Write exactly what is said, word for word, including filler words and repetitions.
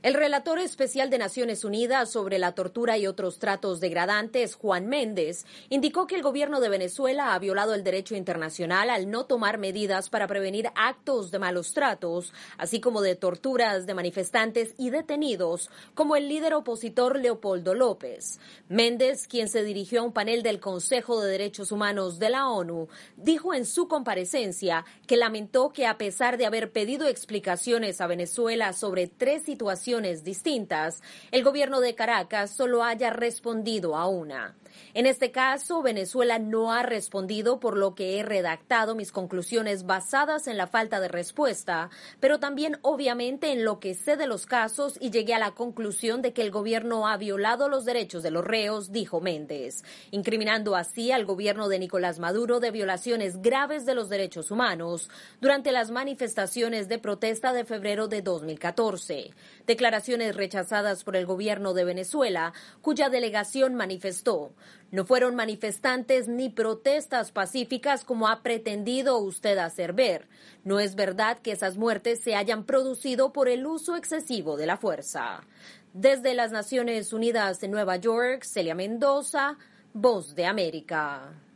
El relator especial de Naciones Unidas sobre la tortura y otros tratos degradantes, Juan Méndez, indicó que el gobierno de Venezuela ha violado el derecho internacional al no tomar medidas para prevenir actos de malos tratos, así como de torturas de manifestantes y detenidos, como el líder opositor Leopoldo López. Méndez, quien se dirigió a un panel del Consejo de Derechos Humanos de la ONU, dijo en su comparecencia que lamentó que a pesar de haber pedido explicaciones a Venezuela sobre tres situaciones distintas, el gobierno de Caracas solo haya respondido a una. En este caso, Venezuela no ha respondido, por lo que he redactado mis conclusiones basadas en la falta de respuesta, pero también obviamente en lo que sé de los casos y llegué a la conclusión de que el gobierno ha violado los derechos de los reos, dijo Méndez, incriminando así al gobierno de Nicolás Maduro de violaciones graves de los derechos humanos durante las manifestaciones de protesta de febrero de dos mil catorce. Declaraciones rechazadas por el gobierno de Venezuela, cuya delegación manifestó: no fueron manifestantes ni protestas pacíficas como ha pretendido usted hacer ver. No es verdad que esas muertes se hayan producido por el uso excesivo de la fuerza. Desde las Naciones Unidas en Nueva York, Celia Mendoza, Voz de América.